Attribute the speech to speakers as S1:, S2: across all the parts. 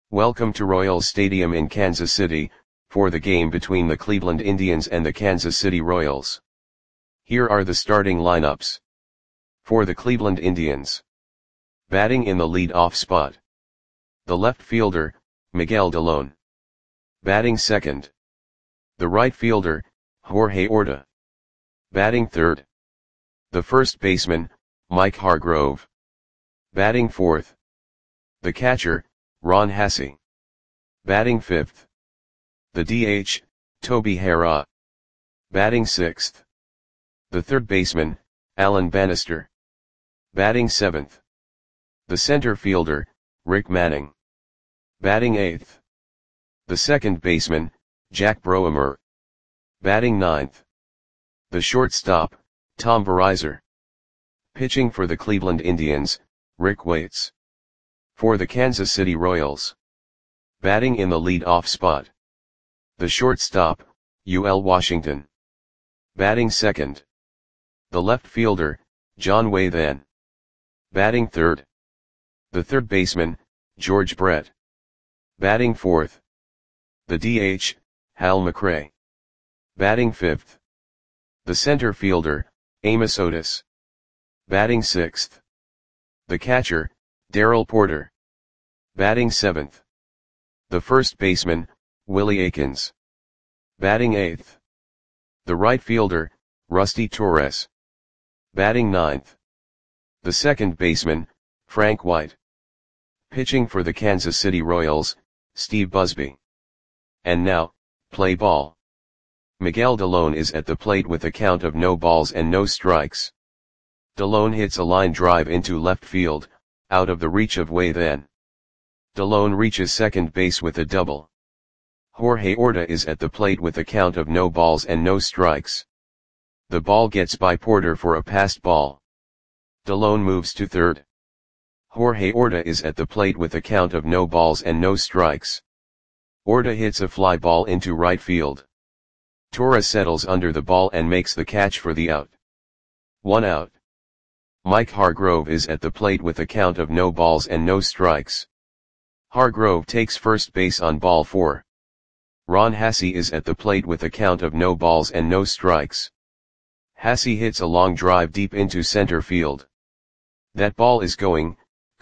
S1: Welcome to Royals Stadium in Kansas City, for the game between the Cleveland Indians and the Kansas City Royals. Here are the starting lineups. For the Cleveland Indians. Batting in the lead-off spot. The left fielder, Miguel Dellon. Batting second. The right fielder, Jorge Orta. Batting third. The first baseman, Mike Hargrove. Batting fourth. The catcher, Ron Hassey. Batting fifth. The DH, Toby Harrah. Batting sixth. The third baseman, Alan Bannister. Batting seventh. The center fielder, Rick Manning. Batting eighth. The second baseman, Jack Broemer. Batting ninth. The shortstop, Tom Verizar. Pitching for the Cleveland Indians, Rick Waits. For the Kansas City Royals. Batting in the lead-off spot. The shortstop, UL Washington. Batting second. The left fielder, John Wathan. Batting third. The third baseman, George Brett. Batting fourth. The DH, Hal McRae. Batting fifth. The center fielder, Amos Otis. Batting sixth. The catcher, Darrell Porter. Batting seventh. The first baseman, Willie Aikens. Batting eighth. The right fielder, Rusty Torres. Batting ninth. The second baseman, Frank White. Pitching for the Kansas City Royals, Steve Busby. And now, play ball. Miguel Dellon is at the plate with a count of no balls and no strikes. Dellon hits a line drive into left field, out of the reach of Wathan. Dellon reaches second base with a double. Jorge Orta is at the plate with a count of no balls and no strikes. The ball gets by Porter for a passed ball. Dellon moves to third. Jorge Orta is at the plate with a count of no balls and no strikes. Orta hits a fly ball into right field. Torres settles under the ball and makes the catch for the out. 1 out. Mike Hargrove is at the plate with a count of no balls and no strikes. Hargrove takes first base on ball 4. Ron Hassey is at the plate with a count of no balls and no strikes. Hassey hits a long drive deep into center field. That ball is gone.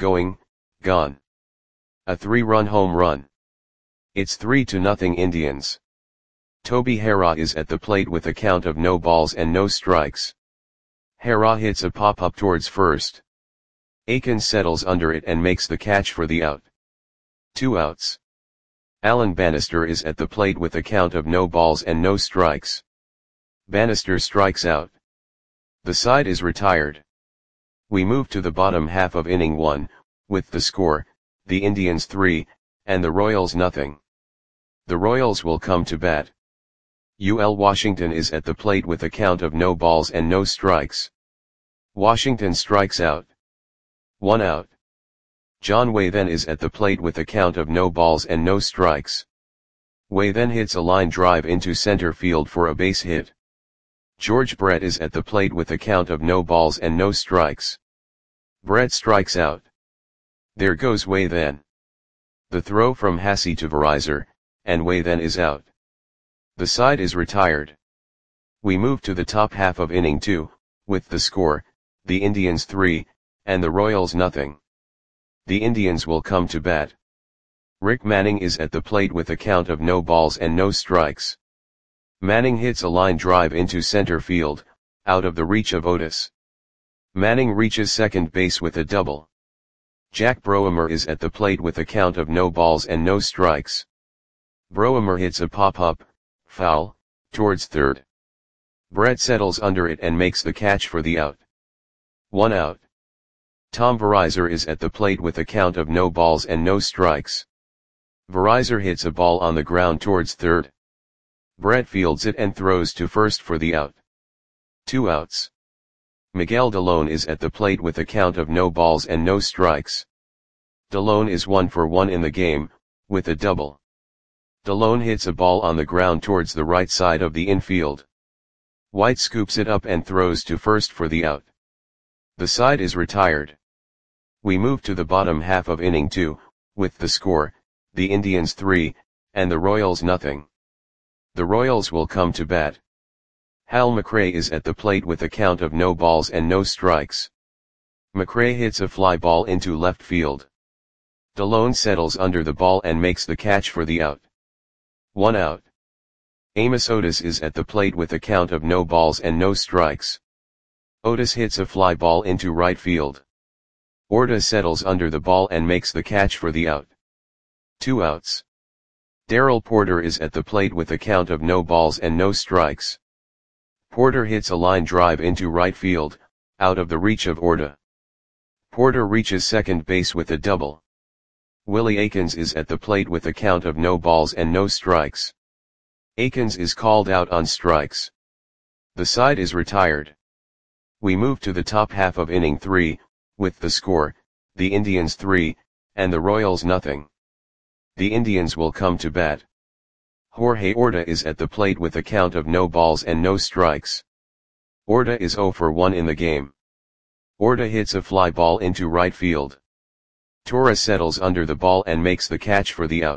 S1: A 3-run home run. It's 3-0 Indians. Toby Harrah is at the plate with a count of no balls and no strikes. Harrah hits a pop-up towards first. Aikens settles under it and makes the catch for the out. 2 outs. Alan Bannister is at the plate with a count of no balls and no strikes. Bannister strikes out. The side is retired. We move to the bottom half of inning 1, with the score, the Indians 3, and the Royals nothing. The Royals will come to bat. UL Washington is at the plate with a count of no balls and no strikes. Washington strikes out. 1 out. John Wathan is at the plate with a count of no balls and no strikes. Wathan hits a line drive into center field for a base hit. George Brett is at the plate with a count of no balls and no strikes. Brett strikes out. There goes Wathan. The throw from Hassey to Verizar, and Wathan is out. The side is retired. We move to the top half of inning 2, with the score, the Indians 3, and the Royals nothing. The Indians will come to bat. Rick Manning is at the plate with a count of no balls and no strikes. Manning hits a line drive into center field, out of the reach of Otis. Manning reaches second base with a double. Jack Broemer is at the plate with a count of no balls and no strikes. Broemer hits a pop-up, foul, towards third. Brett settles under it and makes the catch for the out. 1 out. Tom Verizar is at the plate with a count of no balls and no strikes. Verizar hits a ball on the ground towards third. Brett fields it and throws to first for the out. 2 outs. Miguel Dellon is at the plate with a count of no balls and no strikes. Dellon is 1 for 1 in the game, with a double. Dellon hits a ball on the ground towards the right side of the infield. White scoops it up and throws to first for the out. The side is retired. We move to the bottom half of inning 2, with the score, the Indians 3, and the Royals nothing. The Royals will come to bat. Hal McRae is at the plate with a count of no balls and no strikes. McRae hits a fly ball into left field. Delone settles under the ball and makes the catch for the out. 1 out. Amos Otis is at the plate with a count of no balls and no strikes. Otis hits a fly ball into right field. Orta settles under the ball and makes the catch for the out. 2 outs. Darrell Porter is at the plate with a count of no balls and no strikes. Porter hits a line drive into right field, out of the reach of Orta. Porter reaches second base with a double. Willie Aikens is at the plate with a count of no balls and no strikes. Aikens is called out on strikes. The side is retired. We move to the top half of inning 3, with the score, the Indians 3, and the Royals nothing. The Indians will come to bat. Jorge Orta is at the plate with a count of no balls and no strikes. Orta is 0 for 1 in the game. Orta hits a fly ball into right field. Torres settles under the ball and makes the catch for the out.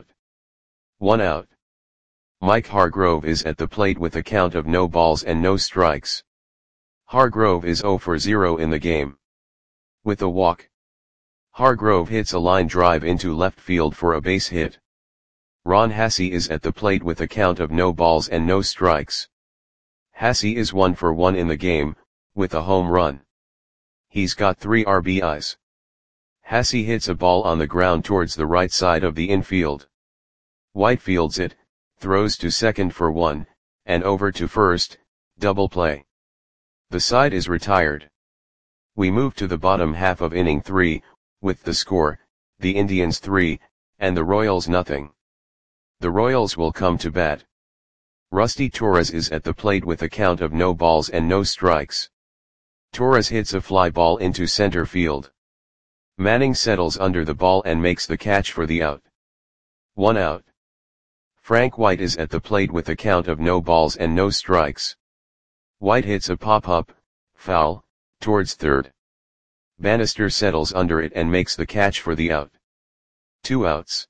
S1: 1 out. Mike Hargrove is at the plate with a count of no balls and no strikes. Hargrove is 0 for 0 in the game. With a walk, Hargrove hits a line drive into left field for a base hit. Ron Hassey is at the plate with a count of no balls and no strikes. Hassey is 1 for 1 in the game, with a home run. He's got 3 RBIs. Hassey hits a ball on the ground towards the right side of the infield. White fields it, throws to second for 1, and over to first, double play. The side is retired. We move to the bottom half of inning 3, with the score, the Indians 3, and the Royals nothing. The Royals will come to bat. Rusty Torres is at the plate with a count of no balls and no strikes. Torres hits a fly ball into center field. Manning settles under the ball and makes the catch for the out. 1 out. Frank White is at the plate with a count of no balls and no strikes. White hits a pop-up, foul, towards third. Bannister settles under it and makes the catch for the out. 2 outs.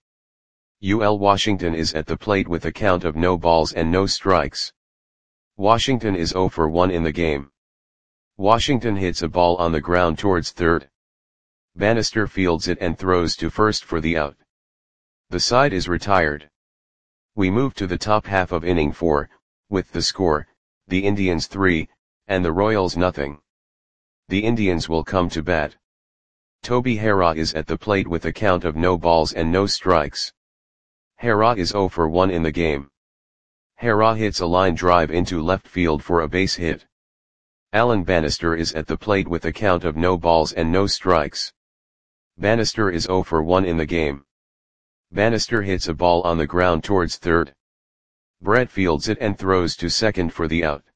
S1: UL Washington is at the plate with a count of no balls and no strikes. Washington is 0 for 1 in the game. Washington hits a ball on the ground towards third. Bannister fields it and throws to first for the out. The side is retired. We move to the top half of inning 4, with the score, the Indians 3, and the Royals nothing. The Indians will come to bat. Toby Harrah is at the plate with a count of no balls and no strikes. Harrah is 0 for 1 in the game. Harrah hits a line drive into left field for a base hit. Alan Bannister is at the plate with a count of no balls and no strikes. Bannister is 0 for 1 in the game. Bannister hits a ball on the ground towards third. Brett fields it and throws to second for the out.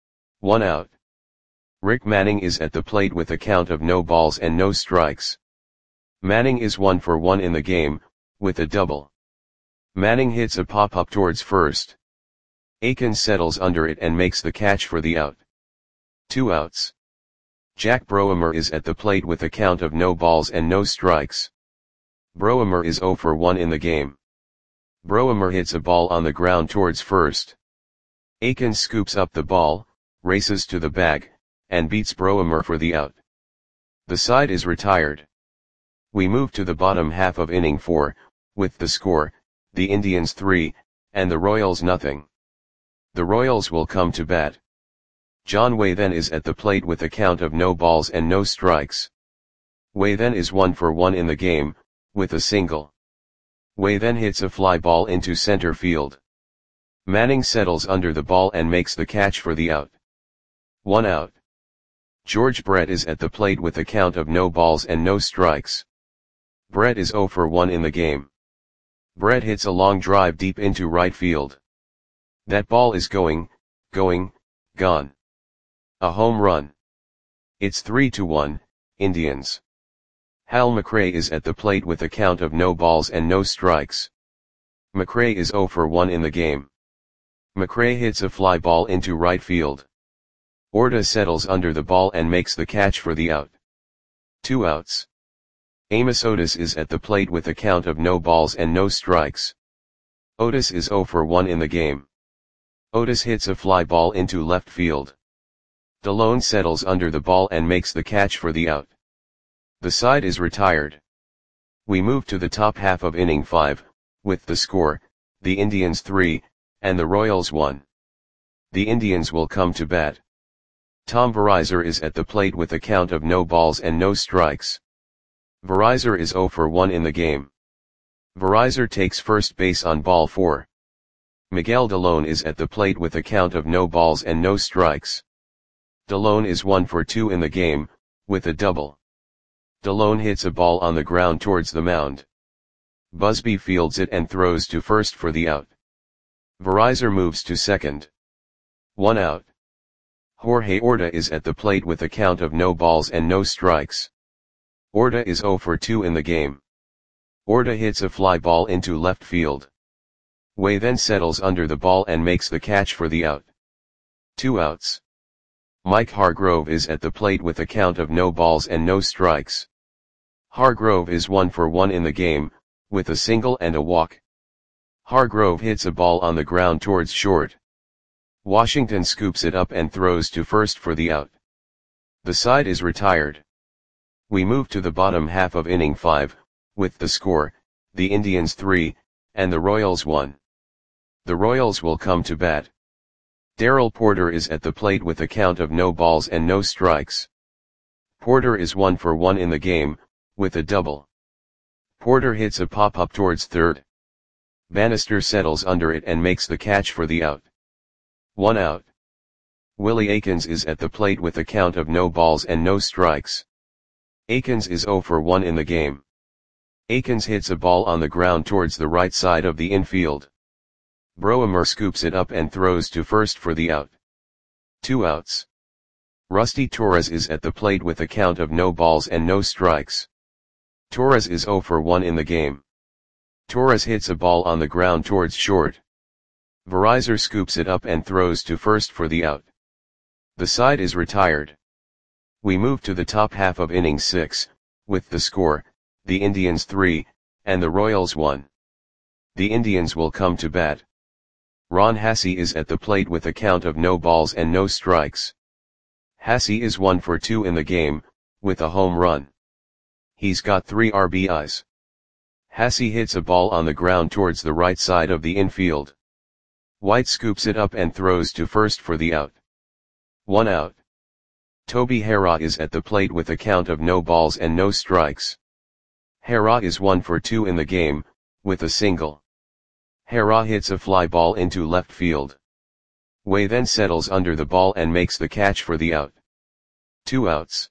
S1: 1 out. Rick Manning is at the plate with a count of no balls and no strikes. Manning is 1 for 1 in the game, with a double. Manning hits a pop-up towards first. Aikens settles under it and makes the catch for the out. 2 outs. Jack Broemer is at the plate with a count of no balls and no strikes. Broemer is 0 for 1 in the game. Broemer hits a ball on the ground towards first. Aikens scoops up the ball, races to the bag, and beats Broemer for the out. The side is retired. We move to the bottom half of inning 4, with the score, the Indians 3, and the Royals nothing. The Royals will come to bat. John Wathen is at the plate with a count of no balls and no strikes. Wathen is 1 for 1 in the game, with a single. Wathen hits a fly ball into center field. Manning settles under the ball and makes the catch for the out. 1 out. George Brett is at the plate with a count of no balls and no strikes. Brett is 0 for 1 in the game. Brett hits a long drive deep into right field. That ball is gone. A home run. It's 3-1, Indians. Hal McRae is at the plate with a count of no balls and no strikes. McRae is 0 for 1 in the game. McRae hits a fly ball into right field. Orta settles under the ball and makes the catch for the out. 2 outs. Amos Otis is at the plate with a count of no balls and no strikes. Otis is 0 for 1 in the game. Otis hits a fly ball into left field. DeLone settles under the ball and makes the catch for the out. The side is retired. We move to the top half of inning 5, with the score, the Indians 3, and the Royals 1. The Indians will come to bat. Tom Verizar is at the plate with a count of no balls and no strikes. Verizar is 0 for 1 in the game. Verizar takes first base on ball 4. Miguel DeLone is at the plate with a count of no balls and no strikes. DeLone is 1 for 2 in the game, with a double. DeLone hits a ball on the ground towards the mound. Busby fields it and throws to first for the out. Verizar moves to second. 1 out. Jorge Orta is at the plate with a count of no balls and no strikes. Orta is 0 for 2 in the game. Orta hits a fly ball into left field. Way then settles under the ball and makes the catch for the out. 2 outs. Mike Hargrove is at the plate with a count of no balls and no strikes. Hargrove is 1 for 1 in the game, with a single and a walk. Hargrove hits a ball on the ground towards short. Washington scoops it up and throws to first for the out. The side is retired. We move to the bottom half of inning 5, with the score, the Indians 3, and the Royals 1. The Royals will come to bat. Darrell Porter is at the plate with a count of no balls and no strikes. Porter is 1 for 1 in the game, with a double. Porter hits a pop-up towards third. Bannister settles under it and makes the catch for the out. 1 out. Willie Aikens is at the plate with a count of no balls and no strikes. Aikens is 0 for 1 in the game. Aikens hits a ball on the ground towards the right side of the infield. Broemer scoops it up and throws to first for the out. 2 outs. Rusty Torres is at the plate with a count of no balls and no strikes. Torres is 0 for 1 in the game. Torres hits a ball on the ground towards short. Verizar scoops it up and throws to first for the out. The side is retired. We move to the top half of inning 6, with the score, the Indians 3, and the Royals 1. The Indians will come to bat. Ron Hassey is at the plate with a count of no balls and no strikes. Hassey is 1 for 2 in the game, with a home run. He's got 3 RBIs. Hassey hits a ball on the ground towards the right side of the infield. White scoops it up and throws to first for the out. 1 out. Toby Harrah is at the plate with a count of no balls and no strikes. Harrah is 1 for 2 in the game, with a single. Harrah hits a fly ball into left field. Way then settles under the ball and makes the catch for the out. 2 outs.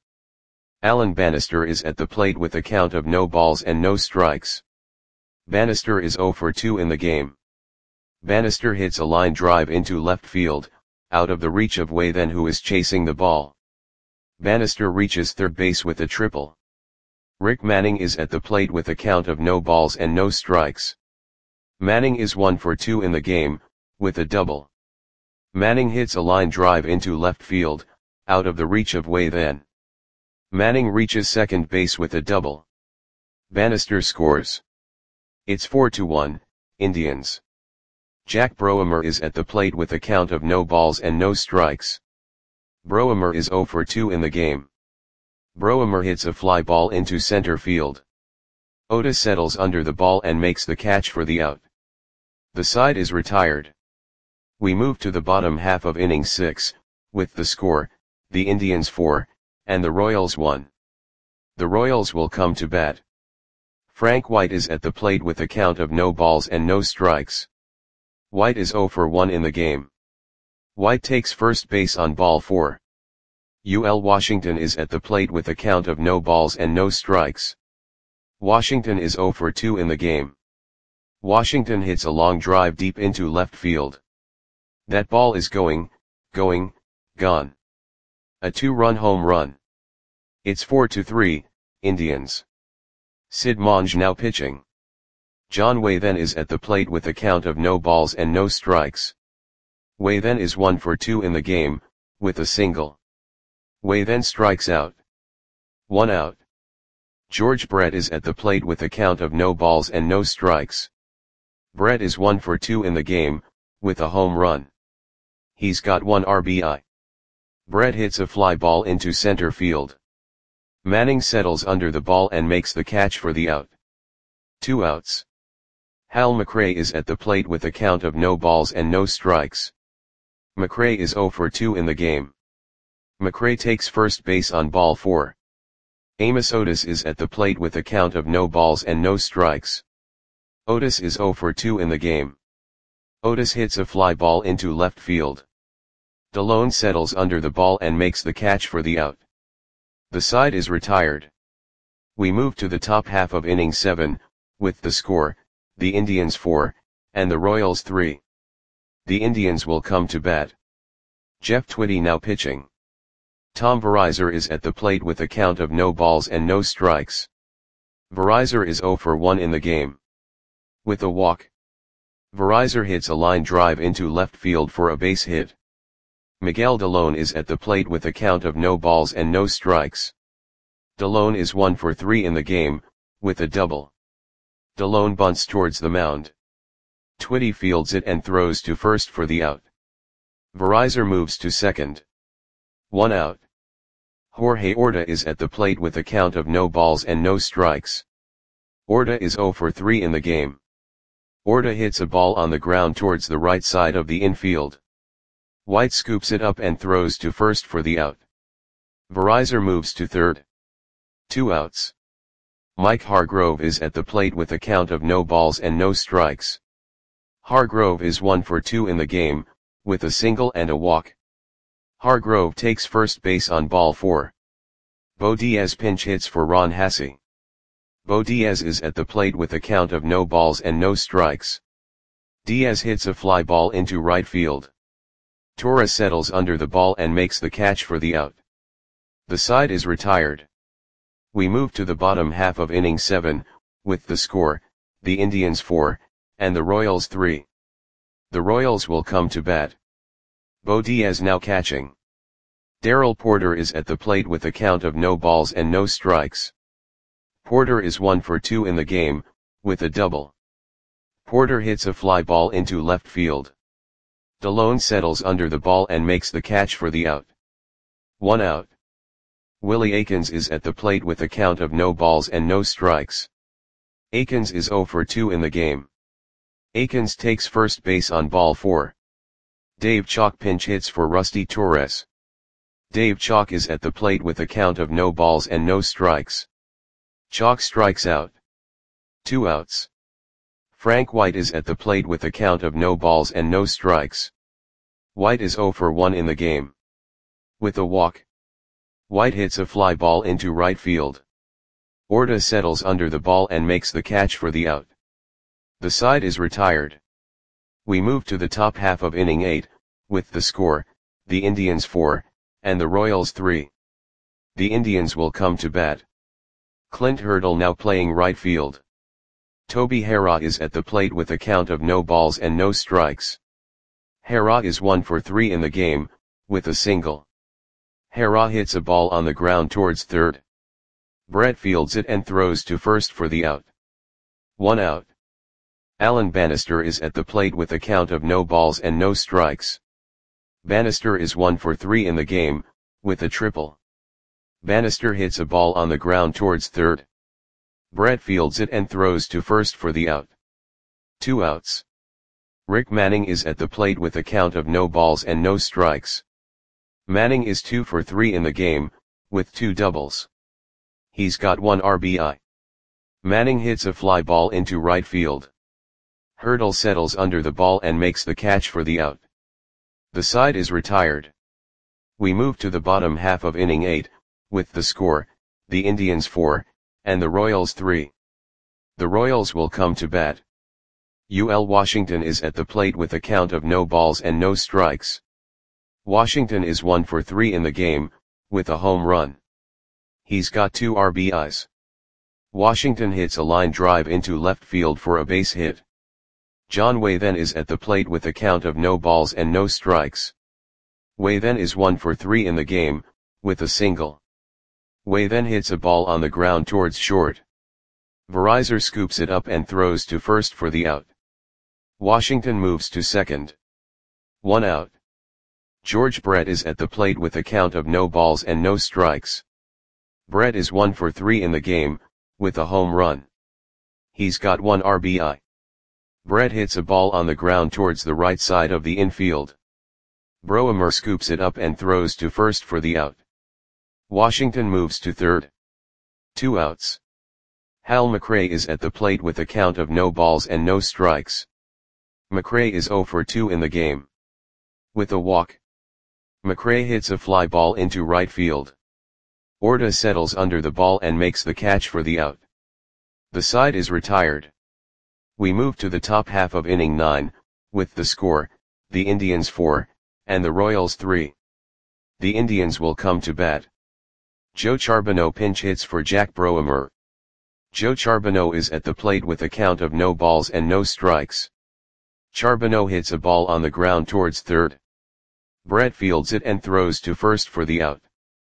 S1: Alan Bannister is at the plate with a count of no balls and no strikes. Bannister is 0 for 2 in the game. Bannister hits a line drive into left field, out of the reach of Way then, who is chasing the ball. Bannister reaches third base with a triple. Rick Manning is at the plate with a count of no balls and no strikes. Manning is 1 for 2 in the game, with a double. Manning hits a line drive into left field, out of the reach of Way then. Manning reaches second base with a double. Bannister scores. It's 4-1, Indians. Jack Broemer is at the plate with a count of no balls and no strikes. Broemer is 0 for 2 in the game. Broemer hits a fly ball into center field. Otis settles under the ball and makes the catch for the out. The side is retired. We move to the bottom half of inning 6, with the score, the Indians 4, and the Royals 1. The Royals will come to bat. Frank White is at the plate with a count of no balls and no strikes. White is 0 for 1 in the game. White takes first base on ball 4. UL Washington is at the plate with a count of no balls and no strikes. Washington is 0 for 2 in the game. Washington hits a long drive deep into left field. That ball is gone. A 2-run home run. It's 4-3, Indians. Sid Monge now pitching. John Way then is at the plate with a count of no balls and no strikes. Way then is 1 for 2 in the game, with a single. Way then strikes out. 1 out. George Brett is at the plate with a count of no balls and no strikes. Brett is 1 for 2 in the game, with a home run. He's got 1 RBI. Brett hits a fly ball into center field. Manning settles under the ball and makes the catch for the out. 2 outs. Hal McRae is at the plate with a count of no balls and no strikes. McRae is 0 for 2 in the game. McRae takes first base on ball 4. Amos Otis is at the plate with a count of no balls and no strikes. Otis is 0 for 2 in the game. Otis hits a fly ball into left field. Delone settles under the ball and makes the catch for the out. The side is retired. We move to the top half of inning 7, with the score, the Indians 4, and the Royals 3. The Indians will come to bat. Jeff Twitty now pitching. Tom Verizor is at the plate with a count of no balls and no strikes. Verizor is 0 for 1 in the game. With a walk. Verizor hits a line drive into left field for a base hit. Miguel Delone is at the plate with a count of no balls and no strikes. Delone is 1 for 3 in the game, with a double. Delone bunts towards the mound. Twitty fields it and throws to first for the out. Verizor moves to second. 1 out. Jorge Orta is at the plate with a count of no balls and no strikes. Orta is 0 for 3 in the game. Orta hits a ball on the ground towards the right side of the infield. White scoops it up and throws to first for the out. Verizor moves to third. 2 outs. Mike Hargrove is at the plate with a count of no balls and no strikes. Hargrove is 1 for 2 in the game, with a single and a walk. Hargrove takes first base on ball 4. Bo Diaz pinch hits for Ron Hassey. Bo Diaz is at the plate with a count of no balls and no strikes. Diaz hits a fly ball into right field. Torres settles under the ball and makes the catch for the out. The side is retired. We move to the bottom half of inning 7, with the score, the Indians 4, and the Royals 3. The Royals will come to bat. Bo Diaz now catching. Darrell Porter is at the plate with a count of no balls and no strikes. Porter is 1 for 2 in the game, with a double. Porter hits a fly ball into left field. Delone settles under the ball and makes the catch for the out. 1 out. Willie Aikens is at the plate with a count of no balls and no strikes. Aikens is 0 for 2 in the game. Aikens takes first base on ball 4. Dave Chalk pinch hits for Rusty Torres. Dave Chalk is at the plate with a count of no balls and no strikes. Chalk strikes out. 2 outs. Frank White is at the plate with a count of no balls and no strikes. White is 0 for 1 in the game. With a walk. White hits a fly ball into right field. Orta settles under the ball and makes the catch for the out. The side is retired. We move to the top half of inning 8, with the score, the Indians 4, and the Royals 3. The Indians will come to bat. Clint Hurdle now playing right field. Toby Harrah is at the plate with a count of no balls and no strikes. Harrah is 1 for 3 in the game, with a single. Harrah hits a ball on the ground towards third. Brett fields it and throws to first for the out. 1 out. Alan Bannister is at the plate with a count of no balls and no strikes. Bannister is 1 for 3 in the game, with a triple. Bannister hits a ball on the ground towards third. Brett fields it and throws to first for the out. 2 outs. Rick Manning is at the plate with a count of no balls and no strikes. Manning is 2 for 3 in the game, with 2 doubles. He's got 1 RBI. Manning hits a fly ball into right field. Hurdle settles under the ball and makes the catch for the out. The side is retired. We move to the bottom half of inning 8, with the score, the Indians 4, and the Royals 3. The Royals will come to bat. UL Washington is at the plate with a count of no balls and no strikes. Washington is 1 for 3 in the game, with a home run. He's got 2 RBIs. Washington hits a line drive into left field for a base hit. John Waythen is at the plate with a count of no balls and no strikes. Waythen is 1 for 3 in the game, with a single. Way then hits a ball on the ground towards short. Verizor scoops it up and throws to first for the out. Washington moves to second. 1 out. George Brett is at the plate with a count of no balls and no strikes. Brett is 1 for 3 in the game, with a home run. He's got 1 RBI. Brett hits a ball on the ground towards the right side of the infield. Broemer scoops it up and throws to first for the out. Washington moves to third. 2 outs. Hal McRae is at the plate with a count of no balls and no strikes. McRae is 0 for 2 in the game. With a walk. McRae hits a fly ball into right field. Orta settles under the ball and makes the catch for the out. The side is retired. We move to the top half of inning 9, with the score, the Indians 4, and the Royals 3. The Indians will come to bat. Joe Charbonneau pinch hits for Jack Broemer. Joe Charbonneau is at the plate with a count of no balls and no strikes. Charbonneau hits a ball on the ground towards third. Brett fields it and throws to first for the out.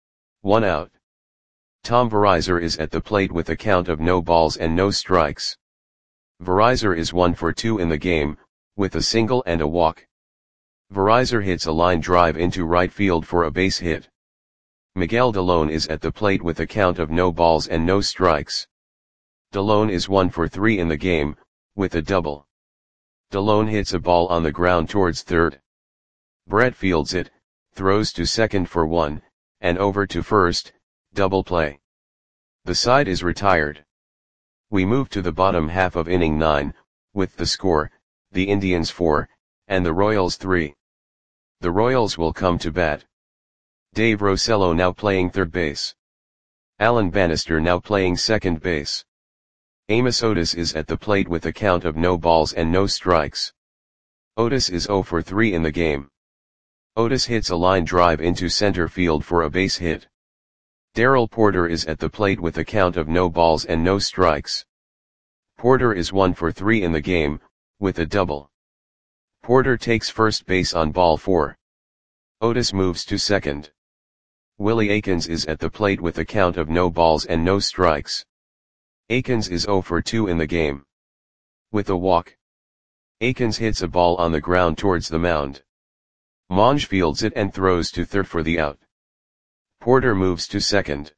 S1: 1 out. Tom Verizor is at the plate with a count of no balls and no strikes. Verizor is 1 for 2 in the game, with a single and a walk. Verizor hits a line drive into right field for a base hit. Miguel Delone is at the plate with a count of no balls and no strikes. Delone is 1 for 3 in the game, with a double. Delone hits a ball on the ground towards third. Brett fields it, throws to second for 1, and over to first, double play. The side is retired. We move to the bottom half of inning 9, with the score, the Indians 4, and the Royals 3. The Royals will come to bat. Dave Rosello now playing third base. Alan Bannister now playing second base. Amos Otis is at the plate with a count of no balls and no strikes. Otis is 0 for 3 in the game. Otis hits a line drive into center field for a base hit. Darrell Porter is at the plate with a count of no balls and no strikes. Porter is 1 for 3 in the game, with a double. Porter takes first base on ball 4. Otis moves to second. Willie Aikens is at the plate with a count of no balls and no strikes. Aikens is 0 for 2 in the game. With a walk. Aikens hits a ball on the ground towards the mound. Monge fields it and throws to third for the out. Porter moves to second.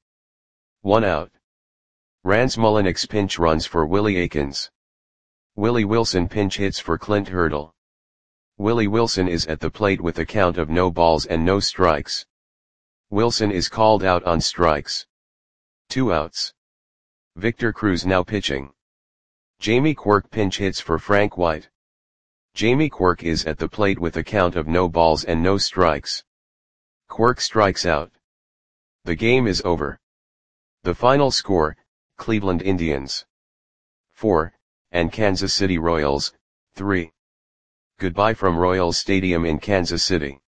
S1: 1 out. Rance Mulliniks pinch runs for Willie Aikens. Willie Wilson pinch hits for Clint Hurdle. Willie Wilson is at the plate with a count of no balls and no strikes. Wilson is called out on strikes. 2 outs. Victor Cruz now pitching. Jamie Quirk pinch hits for Frank White. Jamie Quirk is at the plate with a count of no balls and no strikes. Quirk strikes out. The game is over. The final score, Cleveland Indians 4, and Kansas City Royals 3. Goodbye from Royals Stadium in Kansas City.